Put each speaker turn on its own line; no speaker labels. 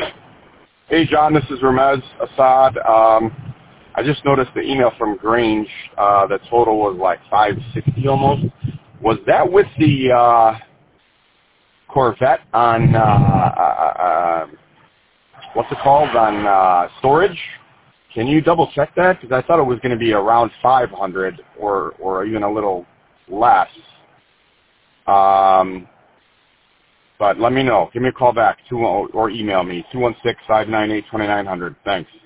Hey, John, this is Ramez Assad. I just noticed the email from Grange. The total was like 560 almost. Was that with the Corvette on, what's it called, on storage? Can you double check that? Because I thought it was going to be around 500 or even a little less. But let me know. Give me a call back or email me, 216-598-2900. Thanks.